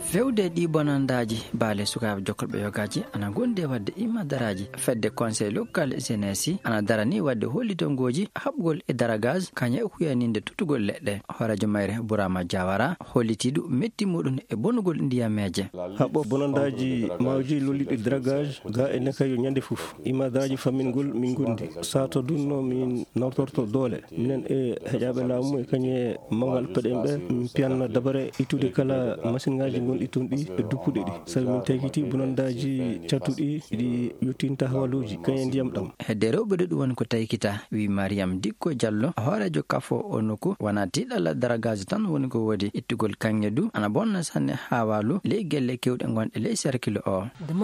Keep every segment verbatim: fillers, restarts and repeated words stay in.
fewde ɗi bonandaji baale sukaɓe jokkolɓe yogaji ana gonde wadde imma daraji fedde conseil local jeunesse ana darani wadde hollitongoji haɓgol e daragage kaña e huyaninde tutugol leɗɗe. horajo mayre Bourama Diawara hollitiɗo metti muɗum e bonugol ndiyameje. haɓɓo bonandaji mawji lolliɗi dragage ga ene kayo ñande foof imma daraji fammingol min gondi sato dunno min nawtorto doole minen e heƴaɓe laamu e kañe mangal peɗen ɓe min piyanna dabare ittude kala machine ngaji gonɗi toon ɗi e duppuɗe ɗi sabi min tekiti bonandaji cattuɗi ɗi yettinta hawaluji kañe ndiyam ɗam. hedde rewɓe ɗo ɗum woni ko taykita wi Mariam Dikko Diallo horejo kafo o nokku wona tiɗalla daragage tan woni ko wodi ittugol kanŋe du ana bonna sanne hawalu ley gelle kewɗe gonɗe ley cercle o.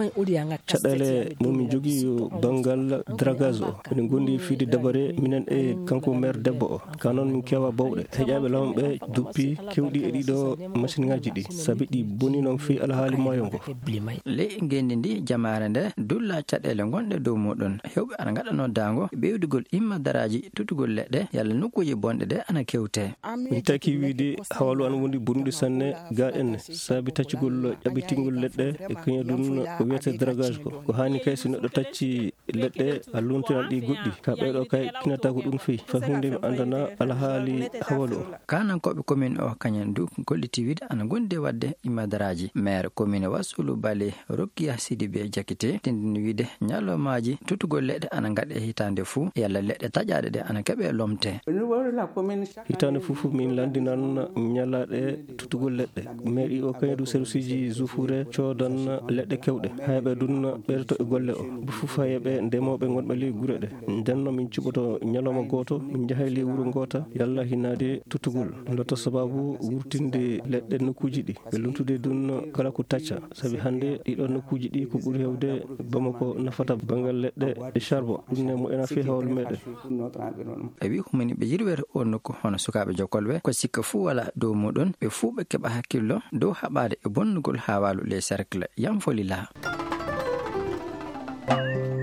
caɗele momin jogui yo banggal dragage o ene gondi fiide dabare minen e kanko maire debbo o ka noon min kewa bawɗe heƴaɓe laamu ɓe duppi kewɗi e ɗiɗo machine ngaji ɗi saabi ɗi boni noon fi alhaali moyo ngo. ley gendi ndi jamare nde dulla caɗele gonɗe dow muɗum hewɓe ana gaɗano dango ɓewdugol imma daraji tutugol leɗɗe yalla nokkuji bonɗe ɗe ana kewte. min taki wiide hawalu ana wondi bonude sanne ga enne saabi taccugol ƴaɓɓitingol leɗɗe e kañum ɗum ko wiyete dragage ko ko hani kay so neɗɗo tacci leɗɗe a luntiran ɗi goɗɗi ka ɓeɗo kay kinata ko ɗum feyi fa hunde mi andana alhaali hawalu o. kanankoɓe commune o kañen du golliti wiide ana gonde wadde imma daraji. maire commune Wassulu Bale Rokia Sidibé Jakite tindini wiide ñalomaji tutugol leɗɗe ana gaɗe hitande fou yalla leɗɗe taƴaɗe ɗe ana keeɓe lomte. hitande foof min landinan ñalaɗe tutugol leɗɗe mairie o kañum service ji Zoufoure codan leɗɗe kewɗe hayɓe dunna ɓeydoto e golle o bo foof hayeɓe ndemoɓe gonɓe ley guure ɗe ndenno min cuɓoto ñalawma goto min jaahay ley wuuro gota yalla hinade tutugol dotto sababu wurtinde leɗɗe nokkuji ɗi ɓe lumtude dunno kala ko tacca saabi hande ɗiɗo nokkuji ɗi ko ɓuuri hewde Bamako nafata banggal leɗɗe e charbon ɗum ne mo ena fi hawlu meɗen. e wi humani ɓe yirwere o nokku hono sukaɓe jokkolɓe ko sikka fuu wala dow muɗum ɓe fuu ɓe keɓa hakkillo dow haɓade e bonnugol hawalu les cercle yam folila.